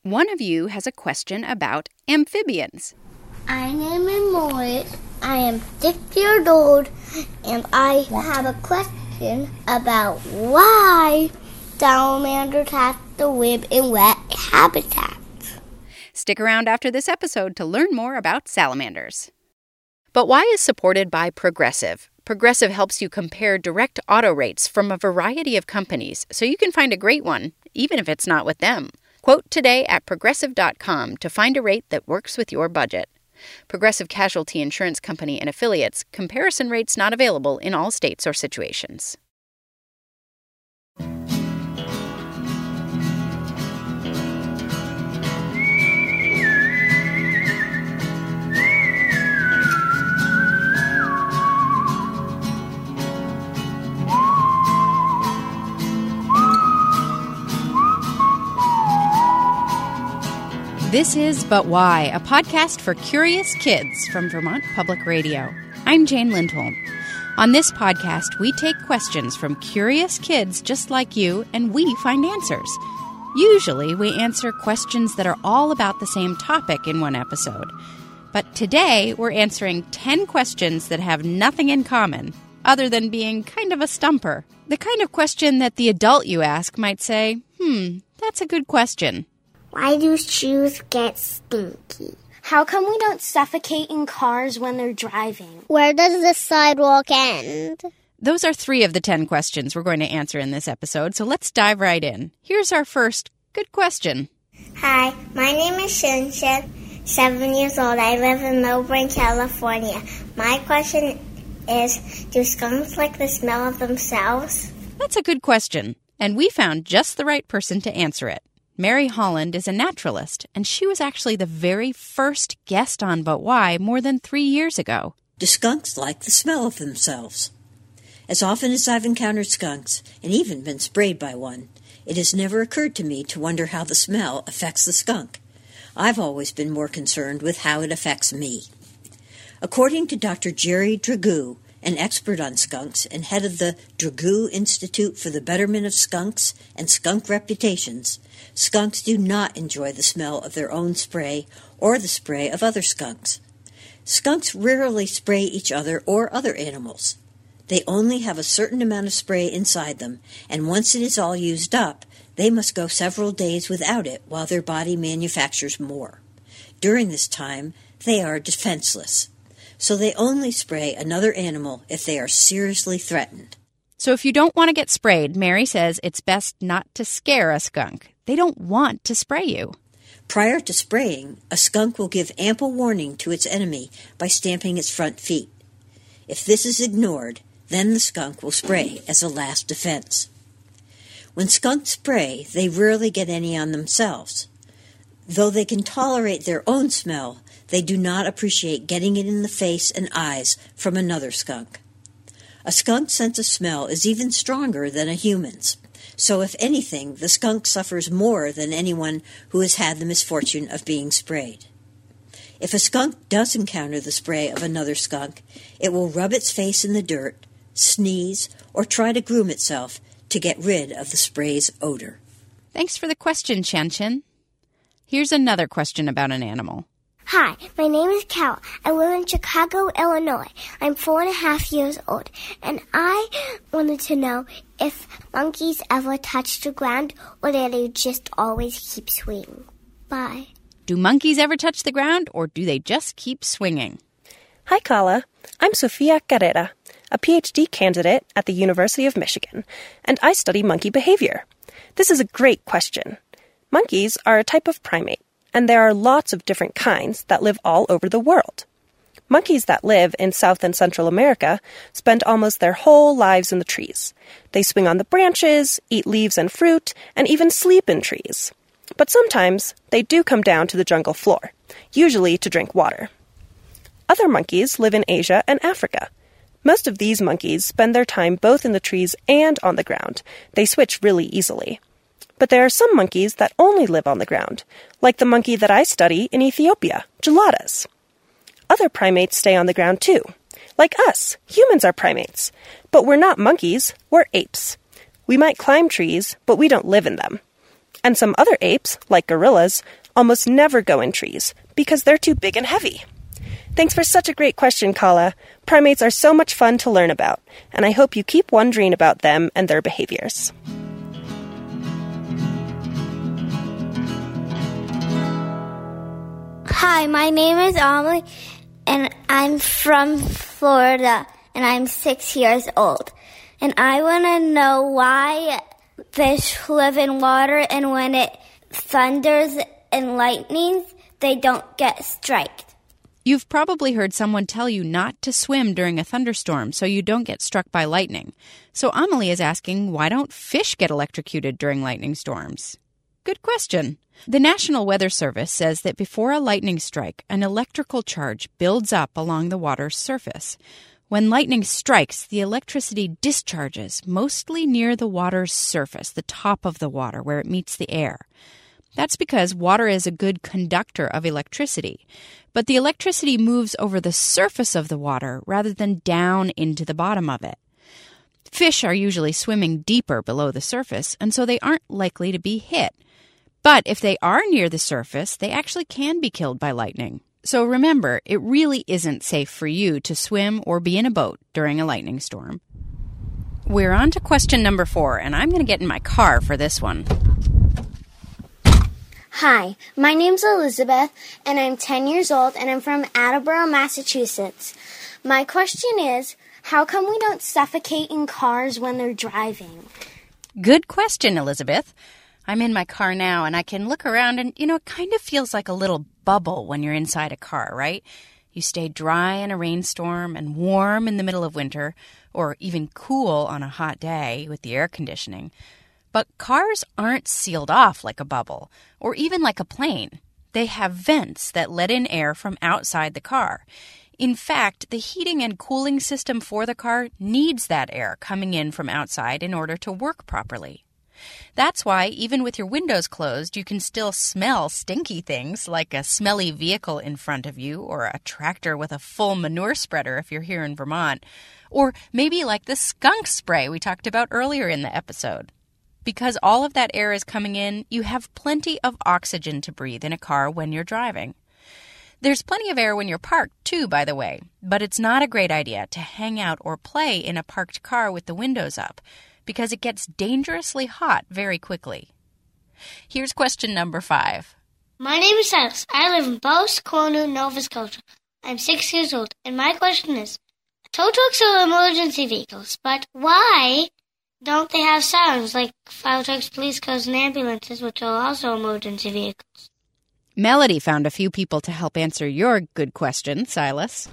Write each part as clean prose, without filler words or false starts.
One of you has a question about amphibians. My name is Morris. I am 6 years old, and I have a question about why salamanders have to live in wet habitats. Stick around after this episode to learn more about salamanders. But Why is supported by Progressive. Progressive helps you compare direct auto rates from a variety of companies so you can find a great one, even if it's not with them. Quote today at Progressive.com to find a rate that works with your budget. Progressive Casualty Insurance Company and Affiliates. Comparison rates not available in all states or situations. This is But Why, a podcast for curious kids from Vermont Public Radio. I'm Jane Lindholm. On this podcast, we take questions from curious kids just like you, and we find answers. Usually, we answer questions that are all about the same topic in one episode. But today, we're answering 10 questions that have nothing in common, other than being kind of a stumper. The kind of question that the adult you ask might say, that's a good question. Why do shoes get stinky? How come we don't suffocate in cars when they're driving? Where does the sidewalk end? Those are 3 of the 10 questions we're going to answer in this episode, so let's dive right in. Here's our first good question. Hi, my name is Shinshin, 7 years old. I live in Melbourne, California. My question is, do skunks like the smell of themselves? That's a good question, and we found just the right person to answer it. Mary Holland is a naturalist, and she was actually the very first guest on But Why more than 3 years ago. Do skunks like the smell of themselves? As often as I've encountered skunks, and even been sprayed by one, it has never occurred to me to wonder how the smell affects the skunk. I've always been more concerned with how it affects me. According to Dr. Jerry Dragoo, an expert on skunks and head of the Dragoo Institute for the Betterment of Skunks and Skunk Reputations, skunks do not enjoy the smell of their own spray or the spray of other skunks. Skunks rarely spray each other or other animals. They only have a certain amount of spray inside them, and once it is all used up, they must go several days without it while their body manufactures more. During this time, they are defenseless. So they only spray another animal if they are seriously threatened. So if you don't want to get sprayed, Mary says it's best not to scare a skunk. They don't want to spray you. Prior to spraying, a skunk will give ample warning to its enemy by stamping its front feet. If this is ignored, then the skunk will spray as a last defense. When skunks spray, they rarely get any on themselves. Though they can tolerate their own smell, they do not appreciate getting it in the face and eyes from another skunk. A skunk's sense of smell is even stronger than a human's, so if anything, the skunk suffers more than anyone who has had the misfortune of being sprayed. If a skunk does encounter the spray of another skunk, it will rub its face in the dirt, sneeze, or try to groom itself to get rid of the spray's odor. Thanks for the question, Shanshan. Here's another question about an animal. Hi, my name is Cal. I live in Chicago, Illinois. I'm 4.5 years old, and I wanted to know if monkeys ever touch the ground or do they just always keep swinging. Bye. Do monkeys ever touch the ground, or do they just keep swinging? Hi, Kala. I'm Sofia Carrera, a PhD candidate at the University of Michigan, and I study monkey behavior. This is a great question. Monkeys are a type of primate, and there are lots of different kinds that live all over the world. Monkeys that live in South and Central America spend almost their whole lives in the trees. They swing on the branches, eat leaves and fruit, and even sleep in trees. But sometimes they do come down to the jungle floor, usually to drink water. Other monkeys live in Asia and Africa. Most of these monkeys spend their time both in the trees and on the ground. They switch really easily. But there are some monkeys that only live on the ground, like the monkey that I study in Ethiopia, geladas. Other primates stay on the ground too. Like us, humans are primates. But we're not monkeys, we're apes. We might climb trees, but we don't live in them. And some other apes, like gorillas, almost never go in trees because they're too big and heavy. Thanks for such a great question, Kala. Primates are so much fun to learn about, and I hope you keep wondering about them and their behaviors. Hi, my name is Amelie, and I'm from Florida, and I'm 6 years old. And I want to know why fish live in water, and when it thunders and lightnings, they don't get striked. You've probably heard someone tell you not to swim during a thunderstorm so you don't get struck by lightning. So Amelie is asking, why don't fish get electrocuted during lightning storms? Good question. The National Weather Service says that before a lightning strike, an electrical charge builds up along the water's surface. When lightning strikes, the electricity discharges mostly near the water's surface, the top of the water, where it meets the air. That's because water is a good conductor of electricity. But the electricity moves over the surface of the water rather than down into the bottom of it. Fish are usually swimming deeper below the surface, and so they aren't likely to be hit. But if they are near the surface, they actually can be killed by lightning. So remember, it really isn't safe for you to swim or be in a boat during a lightning storm. We're on to question number 4, and I'm going to get in my car for this one. Hi, my name's Elizabeth, and I'm 10 years old, and I'm from Attleboro, Massachusetts. My question is, how come we don't suffocate in cars when they're driving? Good question, Elizabeth. I'm in my car now, and I can look around, and, it kind of feels like a little bubble when you're inside a car, right? You stay dry in a rainstorm and warm in the middle of winter, or even cool on a hot day with the air conditioning. But cars aren't sealed off like a bubble, or even like a plane. They have vents that let in air from outside the car. In fact, the heating and cooling system for the car needs that air coming in from outside in order to work properly. That's why, even with your windows closed, you can still smell stinky things like a smelly vehicle in front of you, or a tractor with a full manure spreader if you're here in Vermont, or maybe like the skunk spray we talked about earlier in the episode. Because all of that air is coming in, you have plenty of oxygen to breathe in a car when you're driving. There's plenty of air when you're parked, too, by the way, but it's not a great idea to hang out or play in a parked car with the windows up, because it gets dangerously hot very quickly. Here's question number 5. My name is Silas. I live in Bose Corner, Nova Scotia. I'm 6 years old, and my question is, tow trucks are emergency vehicles, but why don't they have sirens like fire trucks, police cars, and ambulances, which are also emergency vehicles? Melody found a few people to help answer your good question, Silas.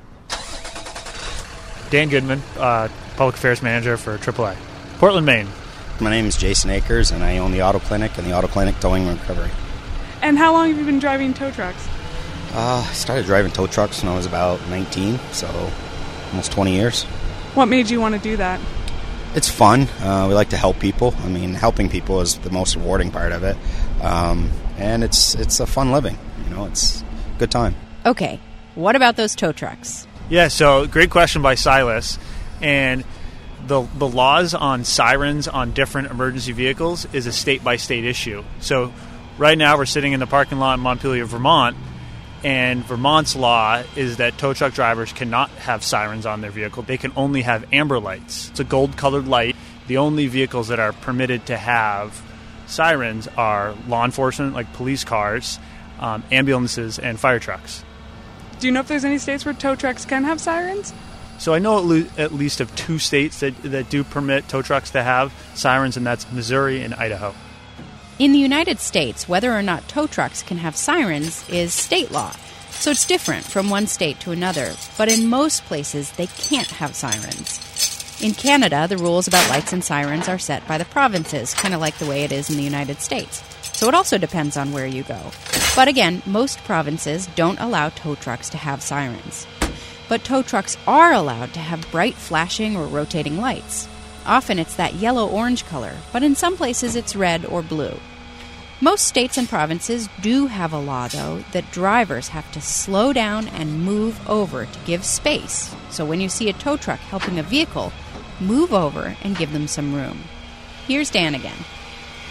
Dan Goodman, Public Affairs Manager for AAA. Portland, Maine. My name is Jason Akers, and I own the Auto Clinic and the Auto Clinic Towing and Recovery. And how long have you been driving tow trucks? I started driving tow trucks when I was about 19, so almost 20 years. What made you want to do that? It's fun. We like to help people. I mean, helping people is the most rewarding part of it. And it's a fun living. It's a good time. Okay, what about those tow trucks? Yeah, so great question by Silas. And the laws on sirens on different emergency vehicles is a state-by-state issue. So right now we're sitting in the parking lot in Montpelier, Vermont, and Vermont's law is that tow truck drivers cannot have sirens on their vehicle. They can only have amber lights. It's a gold-colored light. The only vehicles that are permitted to have sirens are law enforcement, like police cars, ambulances, and fire trucks. Do you know if there's any states where tow trucks can have sirens? So I know at least of 2 states that do permit tow trucks to have sirens, and that's Missouri and Idaho. In the United States, whether or not tow trucks can have sirens is state law, so it's different from one state to another, but in most places they can't have sirens. In Canada, the rules about lights and sirens are set by the provinces, kind of like the way it is in the United States, so it also depends on where you go. But again, most provinces don't allow tow trucks to have sirens. But tow trucks are allowed to have bright flashing or rotating lights. Often it's that yellow-orange color, but in some places it's red or blue. Most states and provinces do have a law, though, that drivers have to slow down and move over to give space. So when you see a tow truck helping a vehicle, move over and give them some room. Here's Dan again.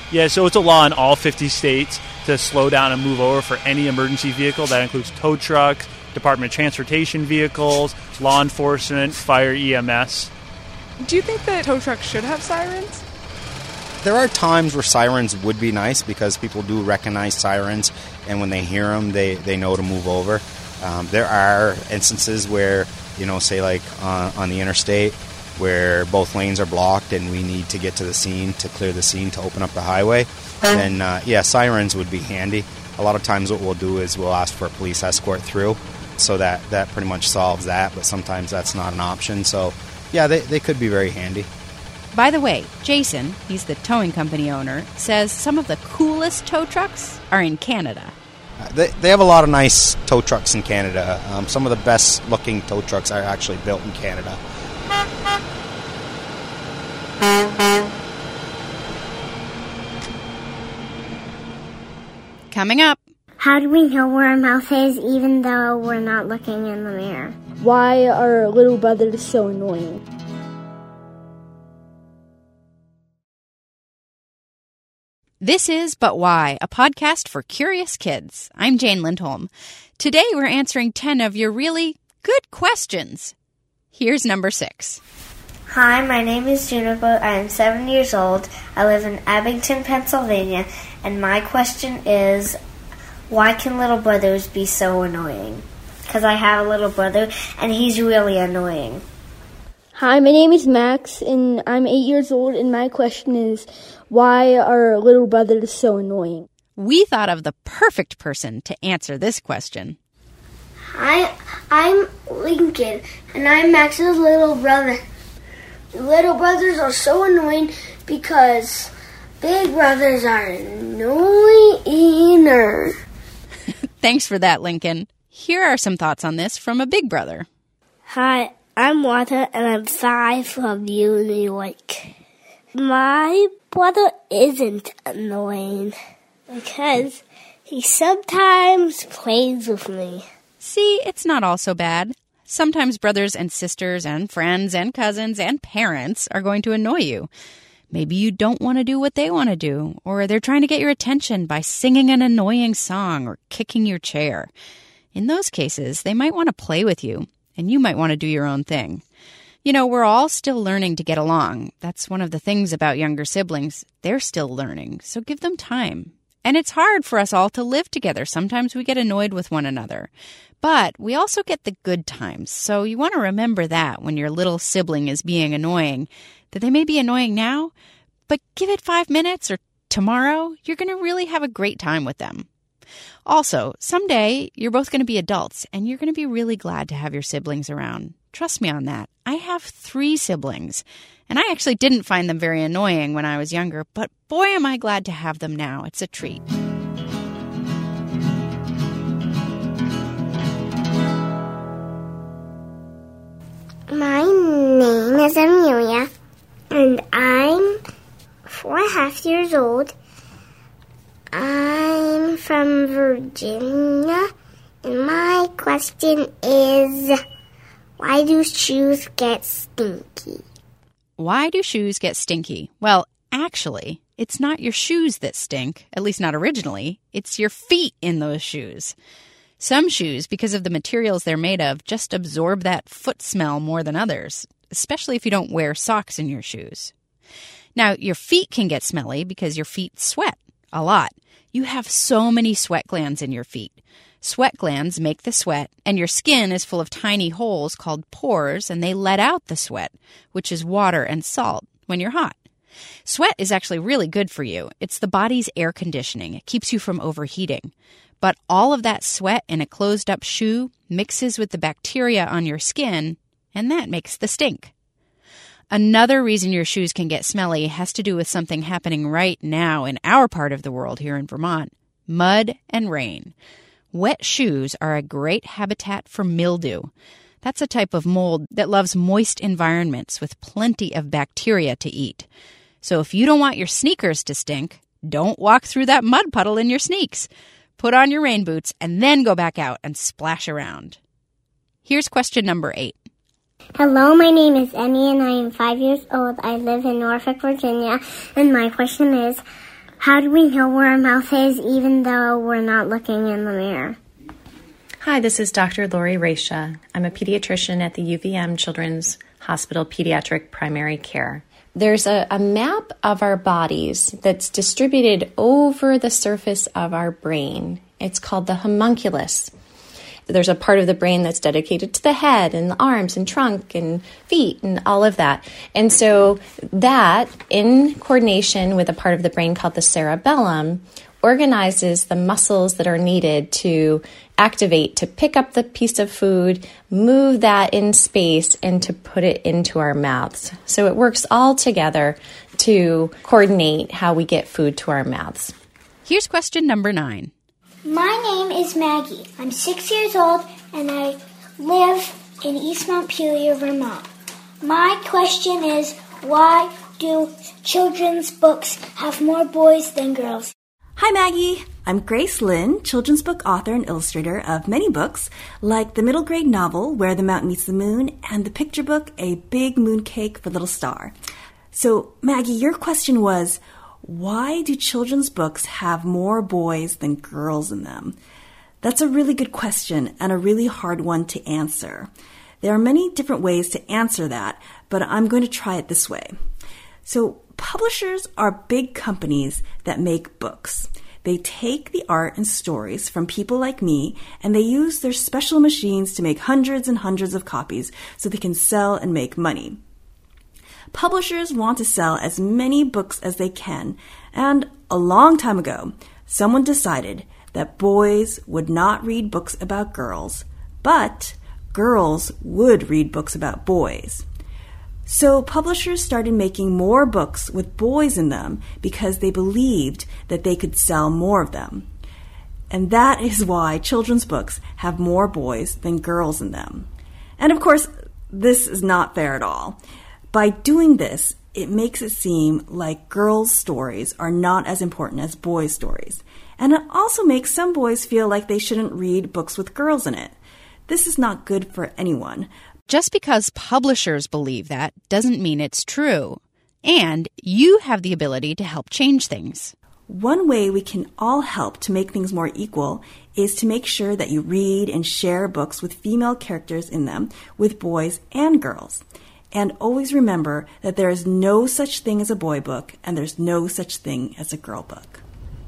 Yeah, so it's a law in all 50 states to slow down and move over for any emergency vehicle. That includes tow trucks, Department of Transportation vehicles, law enforcement, fire, EMS. Do you think that tow trucks should have sirens? There are times where sirens would be nice because people do recognize sirens, and when they hear them, they know to move over. There are instances where, say like on the interstate, where both lanes are blocked and we need to get to the scene to clear the scene to open up the highway, then sirens would be handy. A lot of times what we'll do is we'll ask for a police escort through, so that pretty much solves that, but sometimes that's not an option. So, yeah, they could be very handy. By the way, Jason, he's the towing company owner, says some of the coolest tow trucks are in Canada. They have a lot of nice tow trucks in Canada. Some of the best-looking tow trucks are actually built in Canada. Coming up. How do we know where our mouth is even though we're not looking in the mirror? Why are little brothers so annoying? This is But Why, a podcast for curious kids. I'm Jane Lindholm. Today we're answering 10 of your really good questions. Here's number 6. Hi, my name is Juniper. I am 7 years old. I live in Abington, Pennsylvania, and my question is, why can little brothers be so annoying? Because I have a little brother, and he's really annoying. Hi, my name is Max, and I'm 8 years old, and my question is, why are little brothers so annoying? We thought of the perfect person to answer this question. Hi, I'm Lincoln, and I'm Max's little brother. Little brothers are so annoying because big brothers are annoying. Thanks for that, Lincoln. Here are some thoughts on this from a big brother. Hi, I'm Walter, and I'm 5 from New York. My brother isn't annoying because he sometimes plays with me. See, it's not all so bad. Sometimes brothers and sisters and friends and cousins and parents are going to annoy you. Maybe you don't want to do what they want to do, or they're trying to get your attention by singing an annoying song or kicking your chair. In those cases, they might want to play with you, and you might want to do your own thing. We're all still learning to get along. That's one of the things about younger siblings. They're still learning, so give them time. And it's hard for us all to live together. Sometimes we get annoyed with one another. But we also get the good times, so you want to remember that when your little sibling is being annoying, that they may be annoying now, but give it 5 minutes or tomorrow, you're going to really have a great time with them. Also, someday, you're both going to be adults, and you're going to be really glad to have your siblings around. Trust me on that. I have 3 siblings, and I actually didn't find them very annoying when I was younger, but boy, am I glad to have them now. It's a treat. My name is Amelia, and I'm 4.5 years old. I'm from Virginia, and my question is, why do shoes get stinky? Why do shoes get stinky? Well, actually, it's not your shoes that stink, at least not originally. It's your feet in those shoes. Some shoes, because of the materials they're made of, just absorb that foot smell more than others, especially if you don't wear socks in your shoes. Now, your feet can get smelly because your feet sweat a lot. You have so many sweat glands in your feet. Sweat glands make the sweat, and your skin is full of tiny holes called pores, and they let out the sweat, which is water and salt, when you're hot. Sweat is actually really good for you. It's the body's air conditioning. It keeps you from overheating. But all of that sweat in a closed-up shoe mixes with the bacteria on your skin, and that makes the stink. Another reason your shoes can get smelly has to do with something happening right now in our part of the world here in Vermont: mud and rain. Wet shoes are a great habitat for mildew. That's a type of mold that loves moist environments with plenty of bacteria to eat. So if you don't want your sneakers to stink, don't walk through that mud puddle in your sneaks. Put on your rain boots and then go back out and splash around. Here's question number 8. Hello, my name is Annie, and I am 5 years old. I live in Norfolk, Virginia, and my question is, How do we know where our mouth is even though we're not looking in the mirror? Hi, this is Dr. Lori Raisha. I'm a pediatrician at the UVM Children's Hospital Pediatric Primary Care. There's a map of our bodies that's distributed over the surface of our brain. It's called the homunculus. There's a part of the brain that's dedicated to the head and the arms and trunk and feet and all of that. And so that, in coordination with a part of the brain called the cerebellum, organizes the muscles that are needed to activate, to pick up the piece of food, move that in space, and to put it into our mouths. So it works all together to coordinate how we get food to our mouths. Here's question number 9. My name is Maggie. I'm 6 years old and I live in East Montpelier, Vermont. My question is, why do children's books have more boys than girls? Hi Maggie, I'm Grace Lynn, children's book author and illustrator of many books, like the middle grade novel Where the Mountain Meets the Moon and the picture book A Big Mooncake for Little Star. So Maggie, your question was, why do children's books have more boys than girls in them? That's a really good question and a really hard one to answer. There are many different ways to answer that, but I'm going to try it this way. So publishers are big companies that make books. They take the art and stories from people like me, and they use their special machines to make hundreds and hundreds of copies so they can sell and make money. Publishers want to sell as many books as they can, and a long time ago, someone decided that boys would not read books about girls, but girls would read books about boys. So publishers started making more books with boys in them because they believed that they could sell more of them. And that is why children's books have more boys than girls in them. And of course, this is not fair at all. By doing this, it makes it seem like girls' stories are not as important as boys' stories. And it also makes some boys feel like they shouldn't read books with girls in it. This is not good for anyone. Just because publishers believe that doesn't mean it's true. And you have the ability to help change things. One way we can all help to make things more equal is to make sure that you read and share books with female characters in them with boys and girls. And always remember that there is no such thing as a boy book and there's no such thing as a girl book.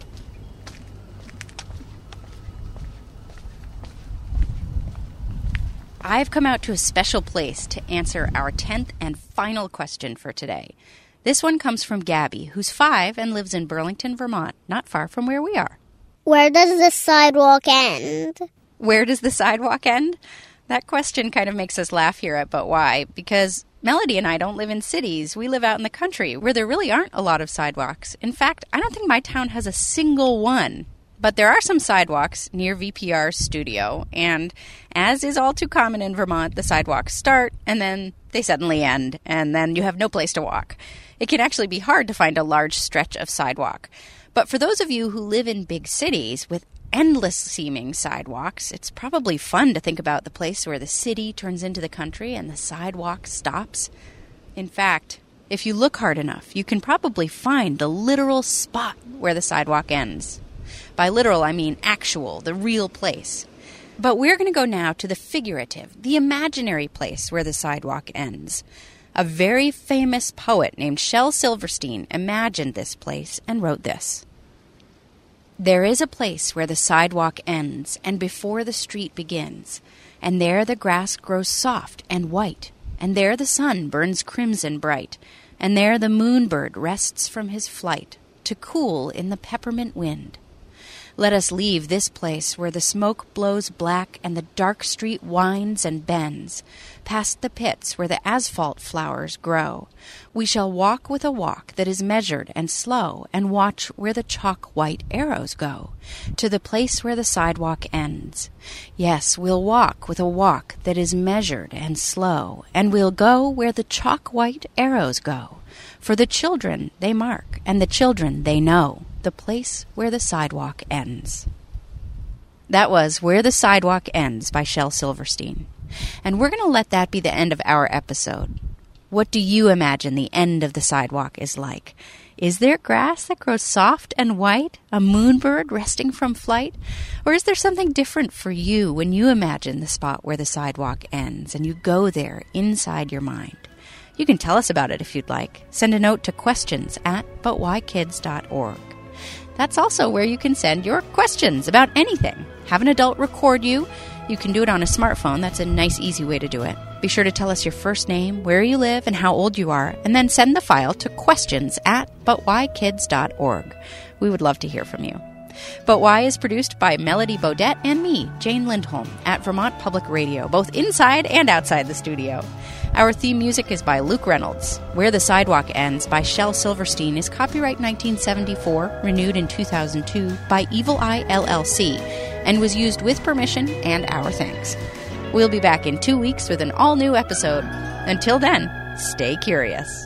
I've come out to a special place to answer our 10th and final question for today. This one comes from Gabby, who's 5 and lives in Burlington, Vermont, not far from where we are. Where does the sidewalk end? Where does the sidewalk end? That question kind of makes us laugh here at But Why, because Melody and I don't live in cities. We live out in the country where there really aren't a lot of sidewalks. In fact, I don't think my town has a single one. But there are some sidewalks near VPR's studio, and as is all too common in Vermont, the sidewalks start, and then they suddenly end, and then you have no place to walk. It can actually be hard to find a large stretch of sidewalk. But for those of you who live in big cities with endless-seeming sidewalks, it's probably fun to think about the place where the city turns into the country and the sidewalk stops. In fact, if you look hard enough, you can probably find the literal spot where the sidewalk ends. By literal, I mean actual, the real place. But we're going to go now to the figurative, the imaginary place where the sidewalk ends. A very famous poet named Shel Silverstein imagined this place and wrote this. There is a place where the sidewalk ends and before the street begins, and there the grass grows soft and white, and there the sun burns crimson bright, and there the moonbird rests from his flight to cool in the peppermint wind. Let us leave this place where the smoke blows black and the dark street winds and bends, past the pits where the asphalt flowers grow. We shall walk with a walk that is measured and slow, and watch where the chalk-white arrows go, to the place where the sidewalk ends. Yes, we'll walk with a walk that is measured and slow, and we'll go where the chalk-white arrows go. For the children they mark, and the children they know, the place where the sidewalk ends. That was Where the Sidewalk Ends by Shel Silverstein. And we're going to let that be the end of our episode. What do you imagine the end of the sidewalk is like? Is there grass that grows soft and white, a moonbird resting from flight? Or is there something different for you when you imagine the spot where the sidewalk ends and you go there inside your mind? You can tell us about it if you'd like. Send a note to questions@butwhykids.org. That's also where you can send your questions about anything. Have an adult record you. You can do it on a smartphone. That's a nice, easy way to do it. Be sure to tell us your first name, where you live, and how old you are, and then send the file to questions@butwhykids.org. We would love to hear from you. But Why is produced by Melody Bodette and me, Jane Lindholm, at Vermont Public Radio, both inside and outside the studio. Our theme music is by Luke Reynolds. Where the Sidewalk Ends by Shel Silverstein is copyright 1974, renewed in 2002 by Evil Eye LLC, and was used with permission and our thanks. We'll be back in 2 weeks with an all-new episode. Until then, stay curious.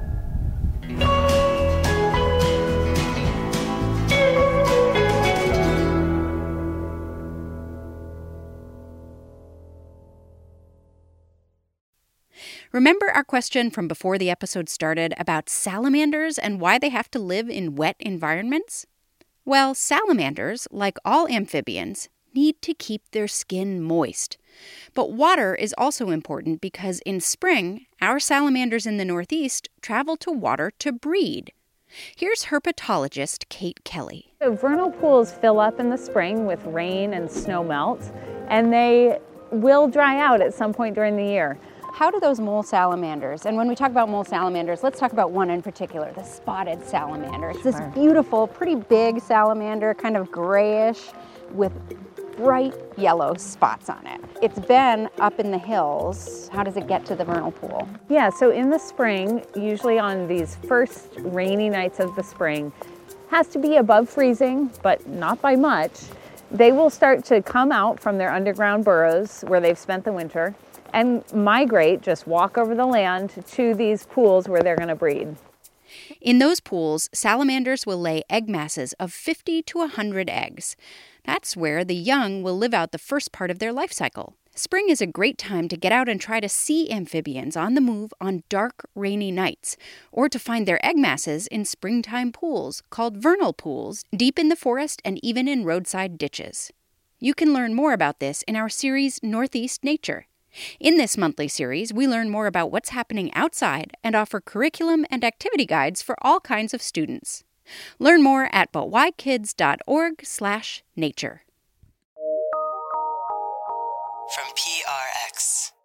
Remember our question from before the episode started about salamanders and why they have to live in wet environments? Well, salamanders, like all amphibians, need to keep their skin moist. But water is also important because in spring, our salamanders in the Northeast travel to water to breed. Here's herpetologist Kate Kelly. So vernal pools fill up in the spring with rain and snow melt, and they will dry out at some point during the year. How do those mole salamanders, and when we talk about mole salamanders, let's talk about one in particular, the spotted salamander. It's this beautiful, pretty big salamander, kind of grayish, with bright yellow spots on it. It's been up in the hills. How does it get to the vernal pool? Yeah, so in the spring, usually on these first rainy nights of the spring, has to be above freezing, but not by much. They will start to come out from their underground burrows where they've spent the winter and migrate, just walk over the land to these pools where they're going to breed. In those pools, salamanders will lay egg masses of 50 to 100 eggs. That's where the young will live out the first part of their life cycle. Spring is a great time to get out and try to see amphibians on the move on dark, rainy nights, or to find their egg masses in springtime pools called vernal pools, deep in the forest and even in roadside ditches. You can learn more about this in our series Northeast Nature. In this monthly series, we learn more about what's happening outside and offer curriculum and activity guides for all kinds of students. Learn more at butwhykids.org/nature. From PRX.